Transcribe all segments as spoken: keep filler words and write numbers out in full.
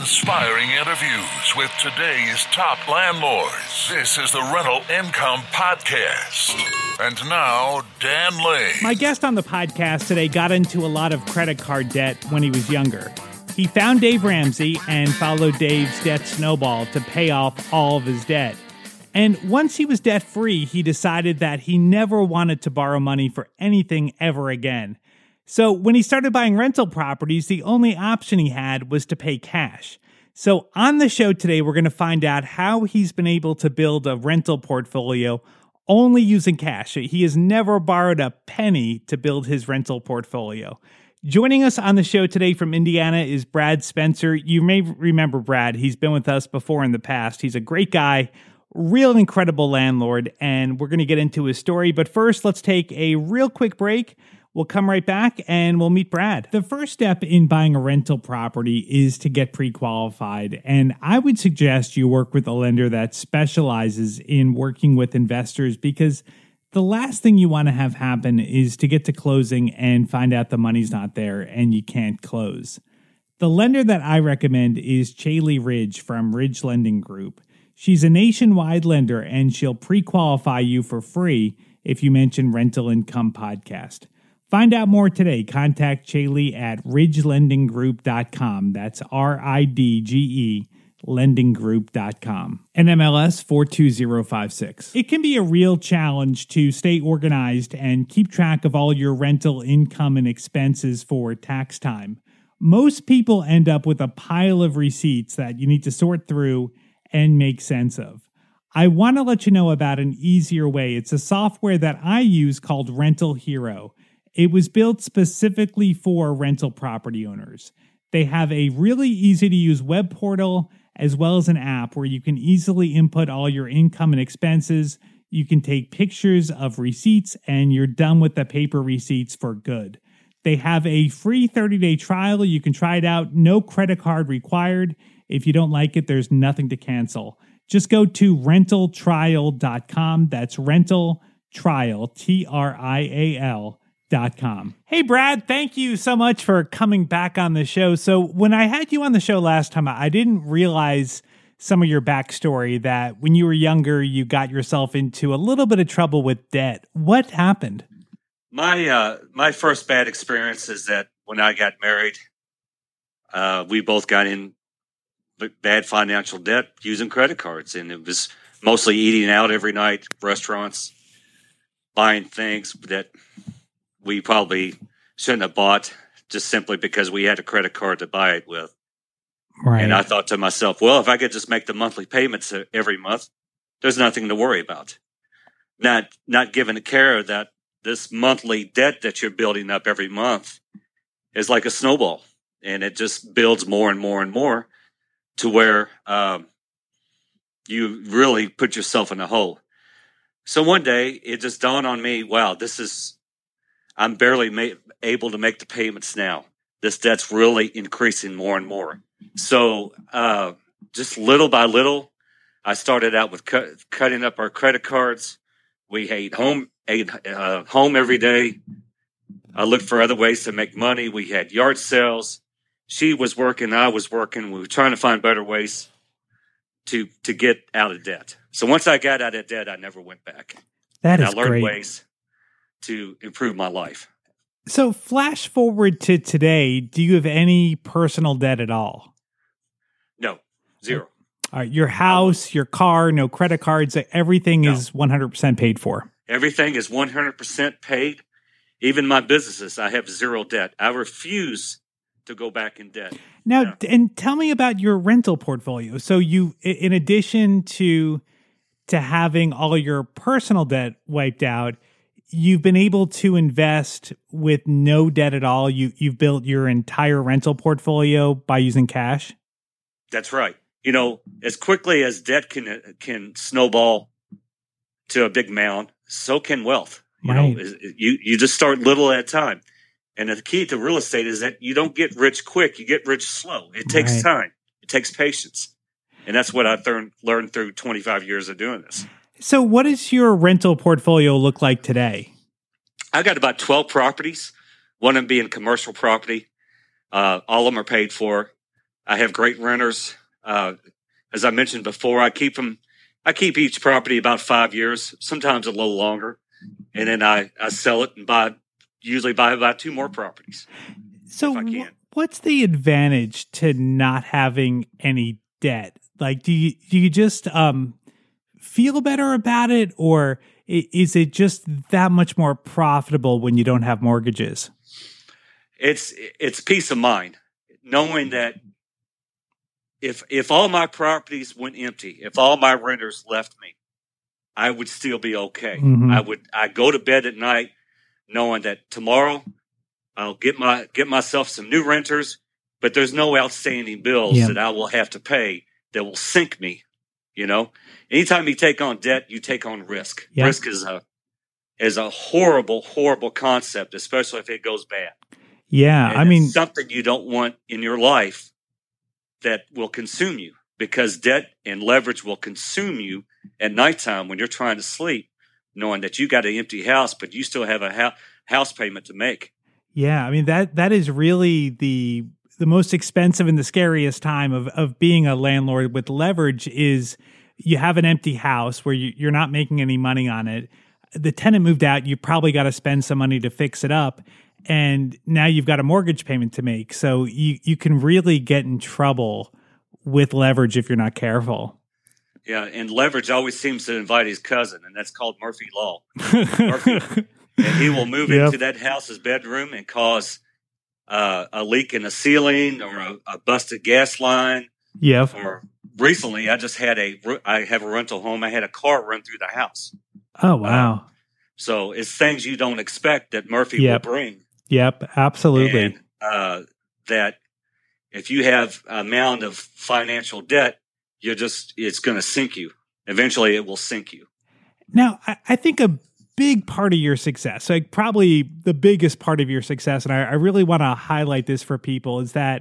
inspiring interviews with today's top landlords. This is the Rental Income Podcast. And now, Dan Lane. My guest on the podcast today got into a lot of credit card debt when he was younger. He found Dave Ramsey and followed Dave's debt snowball to pay off all of his debt. And once he was debt-free, he decided that he never wanted to borrow money for anything ever again. So when he started buying rental properties, the only option he had was to pay cash. So on the show today, we're going to find out how he's been able to build a rental portfolio only using cash. He has never borrowed a penny to build his rental portfolio. Joining us on the show today from Indiana is Brad Spencer. You may remember Brad. He's been with us before in the past. He's a great guy, real incredible landlord, and we're going to get into his story. But first, let's take a real quick break. We'll come right back and we'll meet Brad. The first step in buying a rental property is to get pre-qualified. And I would suggest you work with a lender that specializes in working with investors, because the last thing you want to have happen is to get to closing and find out the money's not there and you can't close. The lender that I recommend is Chaley Ridge from Ridge Lending Group. She's a nationwide lender and she'll pre-qualify you for free if you mention Rental Income Podcast. Find out more today. Contact Chaley at ridge lending group dot com. That's R I D G E lending group dot com. N M L S four two zero five six. It can be a real challenge to stay organized and keep track of all your rental income and expenses for tax time. Most people end up with a pile of receipts that you need to sort through and make sense of. I want to let you know about an easier way. It's a software that I use called Rental Hero. It was built specifically for rental property owners. They have a really easy-to-use web portal as well as an app where you can easily input all your income and expenses. You can take pictures of receipts, and you're done with the paper receipts for good. They have a free thirty-day trial. You can try it out. No credit card required. If you don't like it, there's nothing to cancel. Just go to rental trial dot com. That's rental trial, T R I A L. Dot com. Hey, Brad, thank you so much for coming back on the show. So when I had you on the show last time, I didn't realize some of your backstory, that when you were younger, you got yourself into a little bit of trouble with debt. What happened? My uh, my first bad experience is that when I got married, uh, we both got in bad financial debt using credit cards. And it was mostly eating out every night, restaurants, buying things that we probably shouldn't have bought just simply because we had a credit card to buy it with. Right. And I thought to myself, well, if I could just make the monthly payments every month, there's nothing to worry about. Not not giving a care that this monthly debt that you're building up every month is like a snowball, and it just builds more and more and more to where um, you really put yourself in a hole. So one day it just dawned on me, wow, this is I'm barely ma- able to make the payments now. This debt's really increasing more and more. So uh, just little by little, I started out with cu- cutting up our credit cards. We ate home, ate uh, home every day. I looked for other ways to make money. We had yard sales. She was working, I was working. We were trying to find better ways to to get out of debt. So once I got out of debt, I never went back. That and is I learned great. ways to improve my life. So flash forward to today, do you have any personal debt at all? No, zero. All right, your house, your car, no credit cards, everything No. is one hundred percent paid for. Everything is one hundred percent paid. Even my businesses, I have zero debt. I refuse to go back in debt. Now, Yeah. d- and tell me about your rental portfolio. So you, i- in addition to to having all your personal debt wiped out, you've been able to invest with no debt at all. You you've built your entire rental portfolio by using cash. That's right. You know, as quickly as debt can can snowball to a big mound, so can wealth. You Right. know, is- you you just start little at a time. And the key to real estate is that you don't get rich quick; you get rich slow. It takes Right. time. It takes patience, and that's what I've learned learned through twenty-five years of doing this. So what does your rental portfolio look like today? I got about twelve properties, one of them being commercial property. Uh, all of them are paid for. I have great renters. Uh, as I mentioned before, I keep them. I keep each property about five years, sometimes a little longer, and then I, I sell it and buy. Usually buy about two more properties. So, if I can. What's the advantage to not having any debt? Like, do you do you just um, feel better about it, or is it just that much more profitable when you don't have mortgages? It's it's peace of mind, knowing that if if all my properties went empty, if all my renters left me, I would still be okay. Mm-hmm. I would I go to bed at night knowing that tomorrow I'll get my get myself some new renters, but there's no outstanding bills yeah. that I will have to pay that will sink me. You know, anytime you take on debt, you take on risk. Yeah. Risk is a is a horrible, horrible concept, especially if it goes bad. Yeah, and I mean, something you don't want in your life that will consume you, because debt and leverage will consume you at nighttime when you're trying to sleep, knowing that you got an empty house, but you still have a ha- house payment to make. Yeah, I mean that that is really the the most expensive and the scariest time of of being a landlord with leverage is you have an empty house where you, you're not making any money on it. The tenant moved out, you probably got to spend some money to fix it up, and now you've got a mortgage payment to make. So you you can really get in trouble with leverage if you're not careful. Yeah, and leverage always seems to invite his cousin, and that's called Murphy Law. Murphy, and he will move Yep. into that house's bedroom and cause uh, a leak in the ceiling or a, a busted gas line. Yep. Or recently, I just had a I have a rental home. I had a car run through the house. Oh, wow. Uh, so it's things you don't expect that Murphy Yep. will bring. Yep, absolutely. And uh, that if you have an amount of financial debt, you're just it's going to sink you. Eventually, it will sink you. Now, I, I think a big part of your success, like probably the biggest part of your success, and I, I really want to highlight this for people, is that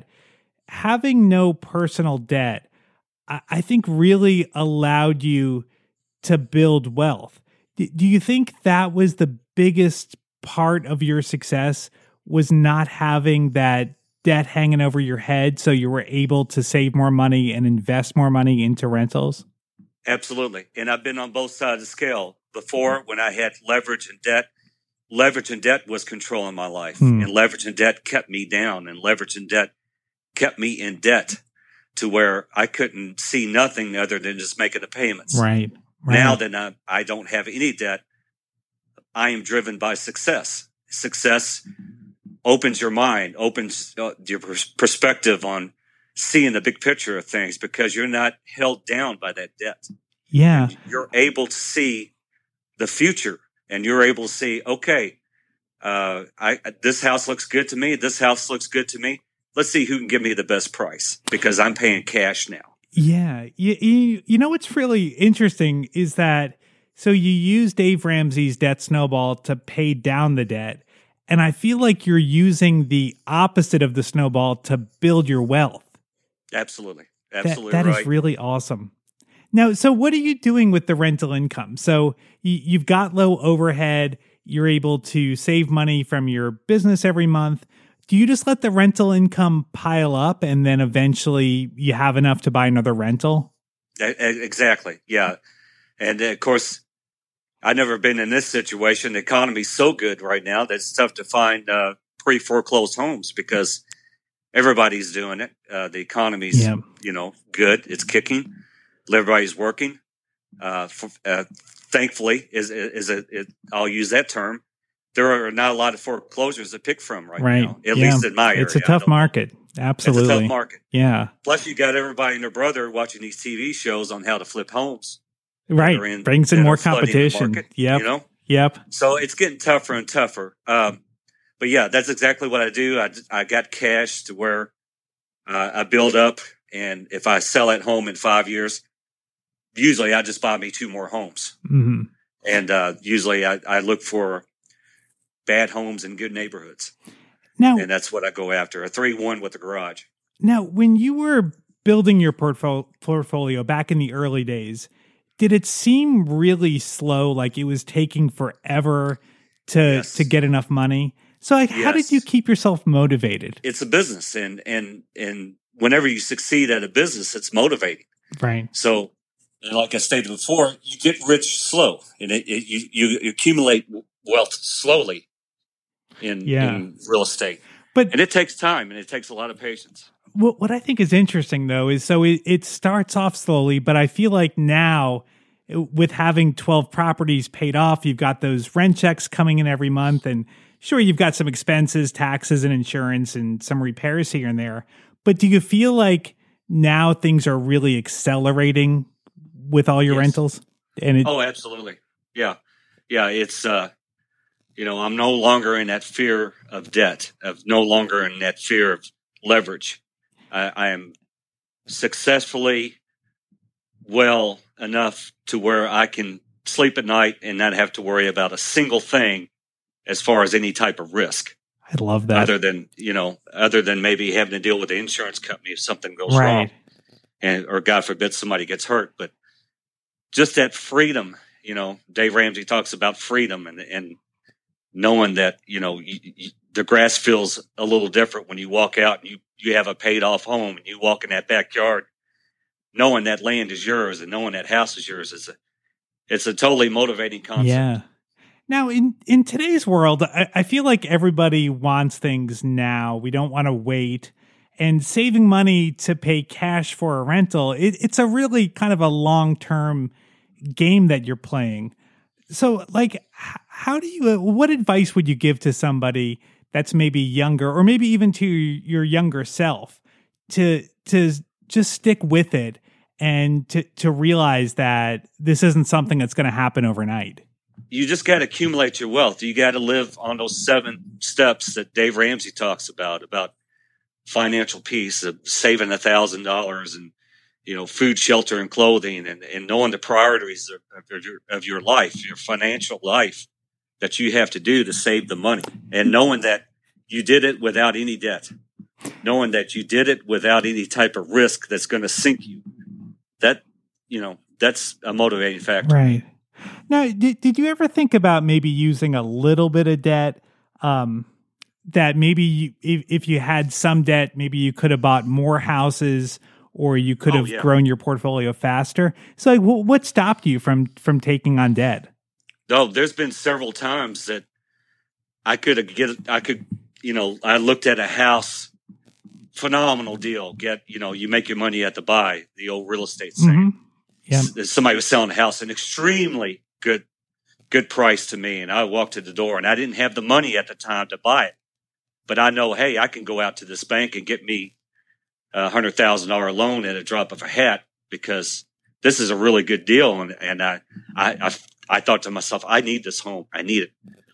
having no personal debt, I, I think really allowed you to build wealth. D- do you think that was the biggest part of your success, was not having that debt hanging over your head so you were able to save more money and invest more money into rentals? Absolutely. And I've been on both sides of the scale. Before, when I had leverage and debt, leverage and debt was controlling my life. Hmm. And leverage and debt kept me down. And leverage and debt kept me in debt to where I couldn't see nothing other than just making the payments. Right. right. Now that I, I don't have any debt, I am driven by success. Success opens your mind, opens uh, your pers- perspective on seeing the big picture of things, because you're not held down by that debt. Yeah. You're able to see the future, and you're able to see, okay, uh, I, this house looks good to me. This house looks good to me. Let's see who can give me the best price, because I'm paying cash now. Yeah. You, you, you know, what's really interesting is that, so you use Dave Ramsey's debt snowball to pay down the debt. And I feel like you're using the opposite of the snowball to build your wealth. Absolutely. Absolutely. That, that right. is really awesome. Now, so what are you doing with the rental income? So you, you've got low overhead. You're able to save money from your business every month. Do you just let the rental income pile up and then eventually you have enough to buy another rental? Exactly. Yeah. And of course, I've never been in this situation. The economy's so good right now that it's tough to find uh, pre-foreclosed homes, because everybody's doing it. Uh, the economy's, Yeah. you know, good. It's kicking. Everybody's working. Uh, f- uh, thankfully, is is a, it, I'll use that term. There are not a lot of foreclosures to pick from right, Right. now, at Yeah. least in my area. It's a I tough don't know. market. Absolutely. It's a tough market. Yeah. Plus, you got everybody and their brother watching these T V shows on how to flip homes. Right. that are in- Brings in that more are flooding the competition. market, Yep. You know? Yep. So it's getting tougher and tougher. Um, but yeah, that's exactly what I do. I, I got cash to where uh, I build up, and if I sell at home in five years, usually I just buy me two more homes. hmm And uh, usually I, I look for bad homes in good neighborhoods, Now, and that's what I go after, a three one with a garage. now, when you were building your portfolio portfolio back in the early days, did it seem really slow? Like it was taking forever to Yes. to get enough money? So, like, how did Yes. you keep yourself motivated? It's a business, and and and whenever you succeed at a business, it's motivating. Right. So, like I stated before, you get rich slow, and it, it, you, you accumulate wealth slowly in, yeah. in real estate. But and it takes time, and it takes a lot of patience. What what I think is interesting, though, is so it, it starts off slowly, but I feel like now, with having twelve properties paid off, you've got those rent checks coming in every month, and sure, you've got some expenses, taxes, and insurance, and some repairs here and there. But do you feel like now things are really accelerating with all your yes. rentals? And it, oh, absolutely, yeah, yeah. It's uh, you know, I'm no longer in that fear of debt, of no longer in that fear of leverage. I, I am successfully well enough to where I can sleep at night and not have to worry about a single thing as far as any type of risk. I love that. Other than, you know, other than maybe having to deal with the insurance company if something goes right. wrong, and or God forbid somebody gets hurt. But just that freedom, you know, Dave Ramsey talks about freedom and and knowing that, you know, you, you, the grass feels a little different when you walk out and you, you have a paid off home and you walk in that backyard, knowing that land is yours and knowing that house is yours. It's a, it's a totally motivating concept. Yeah. Now, in, in today's world, I, I feel like everybody wants things now. We don't want to wait. And saving money to pay cash for a rental, it, it's a really kind of a long-term game that you're playing. So, like, how do you, what advice would you give to somebody that's maybe younger, or maybe even to your younger self, to to just stick with it and to, to realize that this isn't something that's going to happen overnight? You just got to accumulate your wealth. You got to live on those seven steps that Dave Ramsey talks about, about financial peace, of saving a thousand dollars and, you know, food, shelter, and clothing, and, and knowing the priorities of, of your, of your life, your financial life that you have to do to save the money, and knowing that you did it without any debt, knowing that you did it without any type of risk that's going to sink you. That, you know, that's a motivating factor. Right. Now, did, did you ever think about maybe using a little bit of debt, um, that maybe you, if, if you had some debt, maybe you could have bought more houses, or you could Oh, have yeah. grown your portfolio faster? So, like, wh- what stopped you from from taking on debt? Oh, there's been several times that I could have get, I could, you know, I looked at a house, phenomenal deal. Get, you know, you make your money at the buy, the old real estate saying. Mm-hmm. Yeah. S- Somebody was selling a house, an extremely good, good price to me. And I walked to the door, and I didn't have the money at the time to buy it, but I know, hey, I can go out to this bank and get me a hundred thousand dollar loan at a drop of a hat, because this is a really good deal. And, and I, I, I, I thought to myself, I need this home. I need it.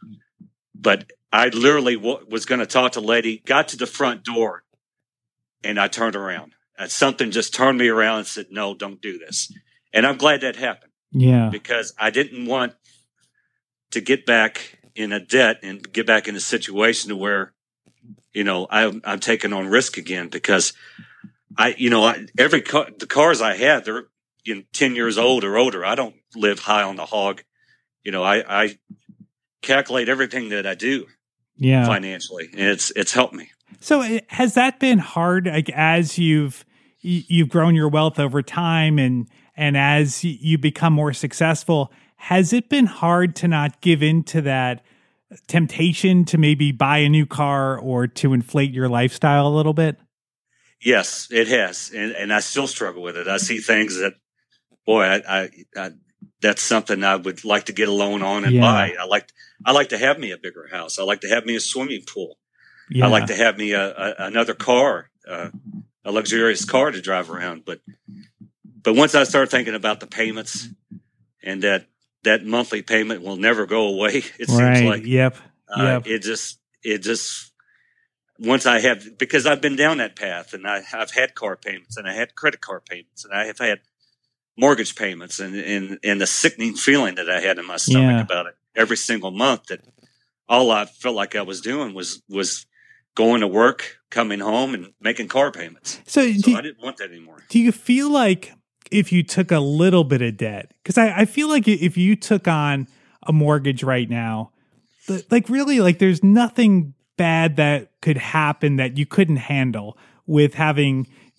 But I literally w- was going to talk to the lady, got to the front door, and I turned around. And something just turned me around and said, no, don't do this. And I'm glad that happened. Yeah. Because I didn't want to get back in a debt and get back in a situation where, you know, I, I'm taking on risk again, because I, you know, I, every car, the cars I have, they're, you know, ten years old or older. I don't live high on the hog. You know, I, I calculate everything that I do Yeah. financially, and it's, it's helped me. So uh, has that been hard, like, as you've y- you've grown your wealth over time, and and as y- you become more successful, has it been hard to not give in to that temptation to maybe buy a new car or to inflate your lifestyle a little bit? Yes, it has. And, and I still struggle with it. I see things that, boy, I, I, I that's something I would like to get a loan on and Yeah. buy. I like, I like to have me a bigger house. I like to have me a swimming pool. Yeah. I like to have me a, a another car, uh, a luxurious car to drive around. But, but once I start thinking about the payments, and that, that monthly payment will never go away, it right. seems like, Yep. uh, Yep. it just, it just, once I have, because I've been down that path, and I, I've had car payments, and I had credit card payments, and I have had mortgage payments, and, and, and the sickening feeling that I had in my stomach Yeah. about it every single month, that all I felt like I was doing was, was going to work, coming home, and making car payments. So, So do, I didn't want that anymore. do you feel like if you took a little bit of debt, because I, I feel like if you took on a mortgage right now, the, like really, like there's nothing bad that could happen that you couldn't handle with having,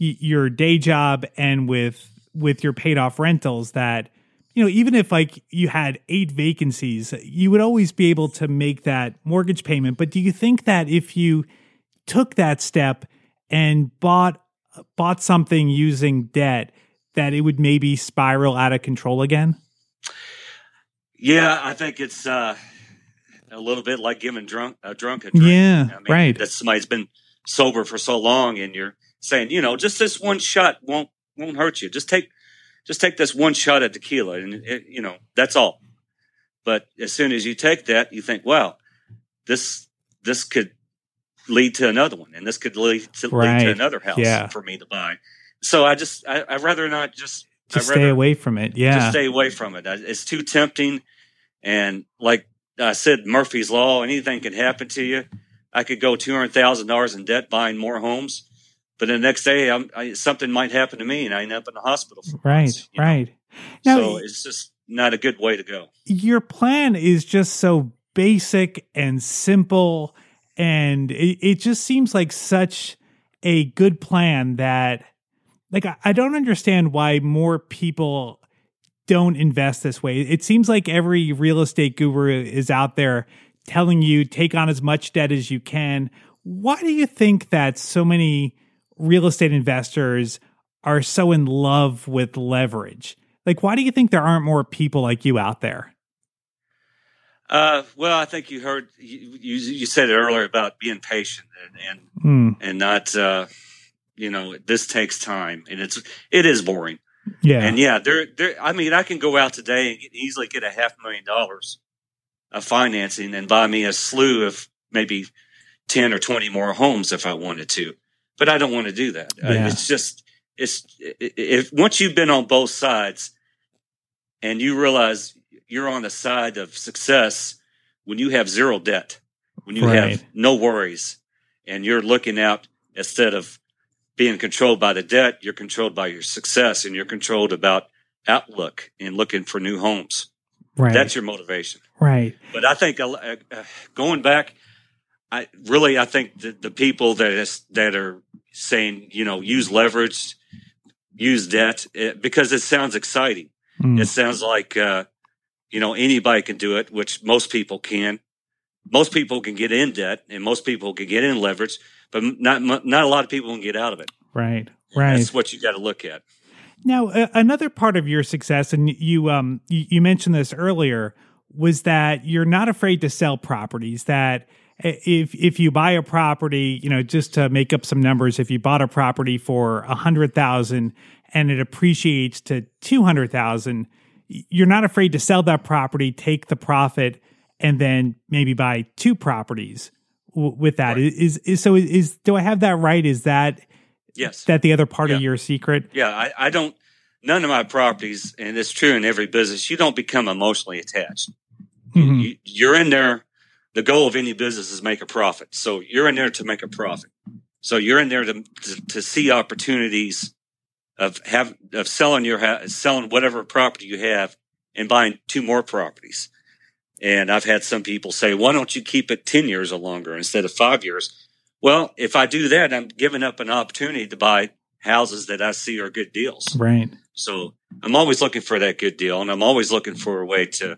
y- your day job and with with your paid off rentals that, you know, even if like you had eight vacancies, you would always be able to make that mortgage payment. But do you think that if you took that step and bought bought something using debt, that it would maybe spiral out of control again? Yeah, I think it's uh, a little bit like giving drunk a drunk a drink. Yeah, I mean, right. That somebody's been sober for so long, and you're saying, you know, just this one shot won't won't hurt you. Just take just take this one shot of tequila, and it, you know that's all. But as soon as you take that, you think, wow, this this could lead to another one, and this could lead to, right. lead to another house yeah. for me to buy. So I just I I'd rather not just just I'd rather stay away from it. Yeah, just stay away from it. It's too tempting. And like I said, Murphy's Law, anything can happen to you. I could go two hundred thousand dollars in debt buying more homes, but the next day I'm, I, something might happen to me and I end up in the hospital. Right, months, right. Now, so it's just not a good way to go. Your plan is just so basic and simple, and it, it just seems like such a good plan that, like, I, I don't understand why more people don't invest this way. It seems like every real estate guru is out there telling you take on as much debt as you can. Why do you think that so many real estate investors are so in love with leverage? Like, why do you think there aren't more people like you out there? Uh, well, I think you heard, you, you, you said it earlier about being patient and, and, mm. and not, uh, you know, this takes time and it's, it is boring. Yeah. And yeah, there, there, I mean, I can go out today and get, easily get a half million dollars of financing and buy me a slew of maybe ten or twenty more homes if I wanted to, but I don't want to do that. Yeah. Uh, it's just, it's, if once you've been on both sides and you realize you're on the side of success when you have zero debt, when you right. have no worries and you're looking out instead of being controlled by the debt, you're controlled by your success and you're controlled about outlook and looking for new homes. Right. That's your motivation. Right. But I think uh, uh, going back, I really, I think the, the people that is, that are saying, you know, use leverage, use debt, it, because it sounds exciting. Mm. It sounds like, uh, you know, anybody can do it, which most people can. Most people can get in debt and most people can get in leverage, but not not a lot of people can get out of it. Right, right. That's what you got to look at. Now, uh, another part of your success, and you um you, you mentioned this earlier, was that you're not afraid to sell properties. That if if you buy a property, you know, just to make up some numbers, if you bought a property for a hundred thousand and it appreciates to two hundred thousand, you're not afraid to sell that property, take the profit, and then maybe buy two properties w- with that. Right. Is, is so is do I have that right? Is that yes? That the other part yeah. of your secret? Yeah, I, I don't. None of my properties, and it's true in every business, you don't become emotionally attached. Mm-hmm. You, you're in there. The goal of any business is make a profit. So you're in there to make a profit. So you're in there to to, to see opportunities of have of selling your ha- selling whatever property you have and buying two more properties. And I've had some people say, why don't you keep it ten years or longer instead of five years? Well, if I do that, I'm giving up an opportunity to buy houses that I see are good deals. Right. So I'm always looking for that good deal, and I'm always looking for a way to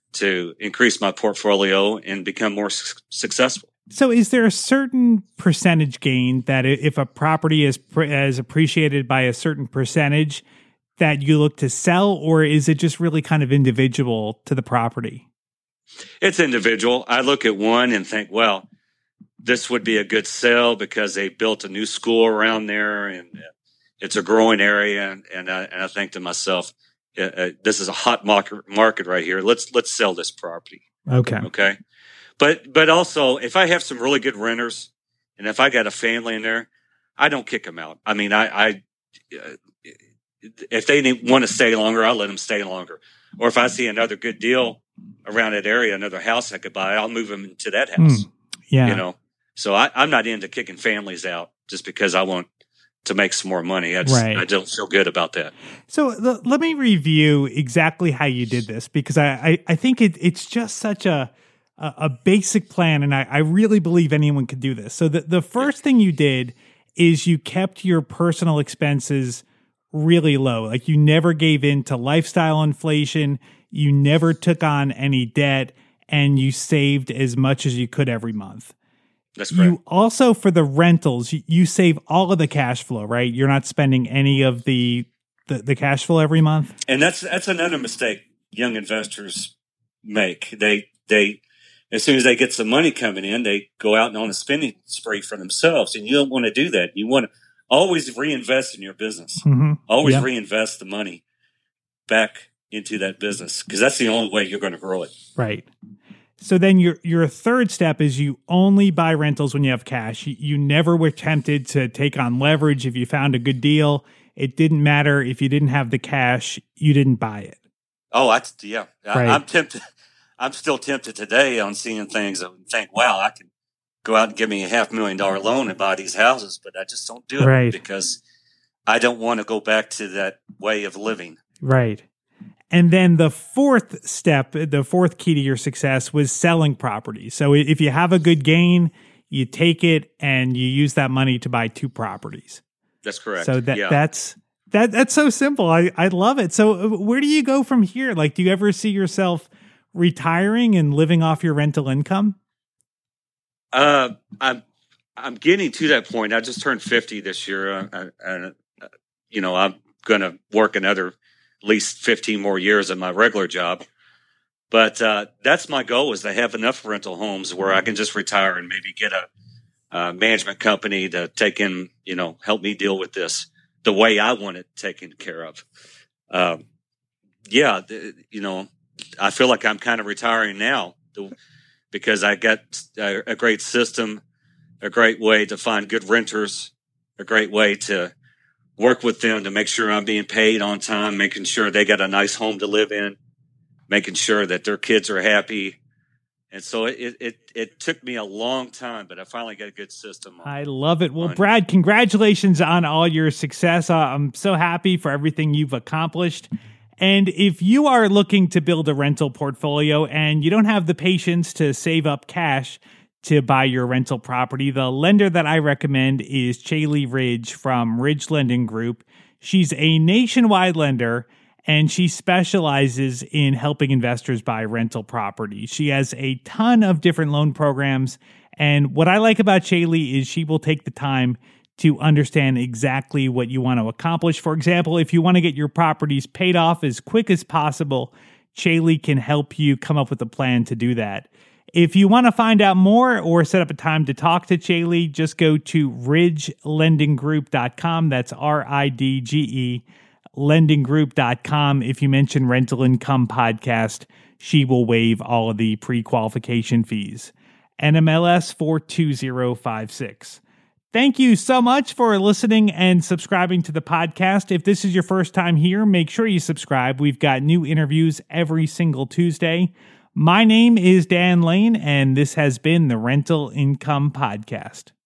to increase my portfolio and become more su- successful. So is there a certain percentage gain that if a property is pre- is appreciated by a certain percentage that you look to sell, or is it just really kind of individual to the property? It's individual. I look at one and think, well, this would be a good sell because they built a new school around there and it's a growing area. And, and, I, and I think to myself, uh, uh, this is a hot market, market right here. Let's, let's sell this property. Okay. Okay. But, but also if I have some really good renters and if I got a family in there, I don't kick them out. I mean, I, I, uh, if they want to stay longer, I'll let them stay longer. Or if I see another good deal around that area, another house I could buy, I'll move them to that house. Mm, yeah. You know, so I, I'm not into kicking families out just because I want to make some more money. I, just, right. I don't feel good about that. So l- let me review exactly how you did this, because I, I, I think it, it's just such a, a, a basic plan. And I, I really believe anyone could do this. So the, the first thing you did is you kept your personal expenses really low. Like you never gave in to lifestyle inflation, you never took on any debt, and you saved as much as you could every month. That's correct. You also, for the rentals, you, you save all of the cash flow, right? You're not spending any of the, the the cash flow every month. And that's that's another mistake young investors make. They they as soon as they get some money coming in, they go out and on a spending spree for themselves. And you don't want to do that. You want to always reinvest in your business. Mm-hmm. Always yeah. reinvest the money back into that business, because that's the only way you're going to grow it. Right. So then your your third step is you only buy rentals when you have cash. You, you never were tempted to take on leverage if you found a good deal. It didn't matter if you didn't have the cash, you didn't buy it. Oh, I, yeah. Right. I, I'm tempted. I'm still tempted today on seeing things and think, wow, I can go out and give me a half million dollar loan and buy these houses, but I just don't do it right. because I don't want to go back to that way of living. Right. And then the fourth step, the fourth key to your success was selling property. So if you have a good gain, you take it and you use that money to buy two properties. That's correct. So that yeah. that's that that's so simple. I, I love it. So where do you go from here? Like, do you ever see yourself retiring and living off your rental income? Uh, I'm I'm getting to that point. I just turned fifty this year, uh, and uh, you know I'm going to work another at least fifteen more years in my regular job. But uh, that's my goal, is to have enough rental homes where I can just retire and maybe get a, a management company to take in, you know, help me deal with this the way I want it taken care of. Um, yeah, the, you know, I feel like I'm kind of retiring now the, because I got a, a great system, a great way to find good renters, a great way to work with them to make sure I'm being paid on time, making sure they got a nice home to live in, making sure that their kids are happy. And so it it it took me a long time, but I finally got a good system. I love it. Well, Brad, congratulations on all your success. Uh, I'm so happy for everything you've accomplished. And if you are looking to build a rental portfolio and you don't have the patience to save up cash to buy your rental property, the lender that I recommend is Chaley Ridge from Ridge Lending Group. She's a nationwide lender, and she specializes in helping investors buy rental property. She has a ton of different loan programs, and what I like about Chaley is she will take the time to understand exactly what you want to accomplish. For example, if you want to get your properties paid off as quick as possible, Chaley can help you come up with a plan to do that. If you want to find out more or set up a time to talk to Chaley, just go to ridge lending group dot com. That's R I D G E, lending group dot com. If you mention Rental Income Podcast, she will waive all of the pre-qualification fees. N M L S four two zero five six. Thank you so much for listening and subscribing to the podcast. If this is your first time here, make sure you subscribe. We've got new interviews every single Tuesday. My name is Dan Lane, and this has been the Rental Income Podcast.